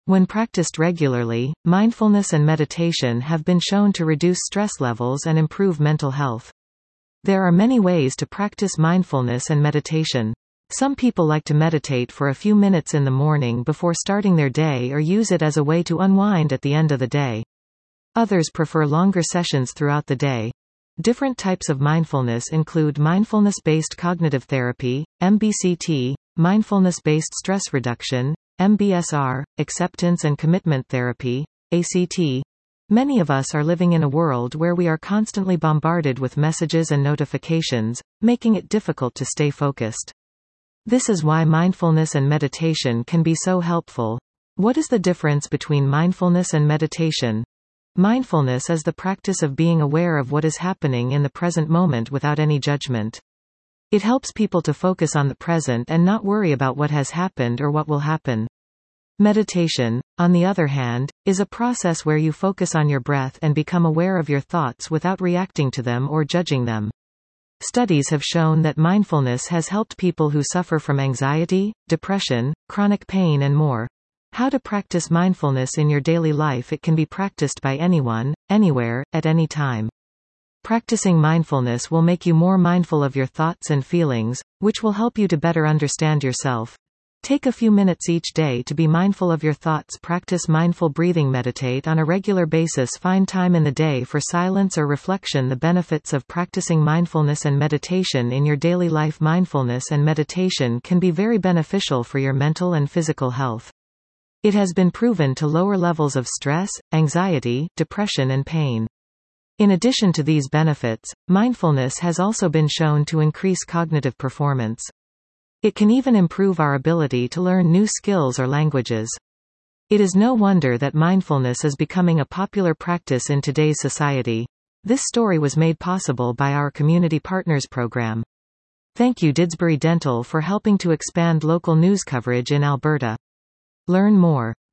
When practiced regularly, mindfulness and meditation have been shown to reduce stress levels and improve mental health. There are many ways to practice mindfulness and meditation. Some people like to meditate for a few minutes in the morning before starting their day or use it as a way to unwind at the end of the day. Others prefer longer sessions throughout the day. Different types of mindfulness include mindfulness-based cognitive therapy, MBCT, mindfulness-based stress reduction, MBSR, acceptance and commitment therapy, ACT. Many of us are living in a world where we are constantly bombarded with messages and notifications, making it difficult to stay focused. This is why mindfulness and meditation can be so helpful. What is the difference between mindfulness and meditation? Mindfulness is the practice of being aware of what is happening in the present moment without any judgment. It helps people to focus on the present and not worry about what has happened or what will happen. Meditation, on the other hand, is a process where you focus on your breath and become aware of your thoughts without reacting to them or judging them. Studies have shown that mindfulness has helped people who suffer from anxiety, depression, chronic pain and more. How to practice mindfulness in your daily life? It can be practiced by anyone, anywhere, at any time. Practicing mindfulness will make you more mindful of your thoughts and feelings, which will help you to better understand yourself. Take a few minutes each day to be mindful of your thoughts. Practice mindful breathing. Meditate on a regular basis. Find time in the day for silence or reflection. The benefits of practicing mindfulness and meditation in your daily life. Mindfulness and meditation can be very beneficial for your mental and physical health. It has been proven to lower levels of stress, anxiety, depression and pain. In addition to these benefits, mindfulness has also been shown to increase cognitive performance. It can even improve our ability to learn new skills or languages. It is no wonder that mindfulness is becoming a popular practice in today's society. This story was made possible by our Community Partners program. Thank you Didsbury Dental for helping to expand local news coverage in Alberta. Learn more.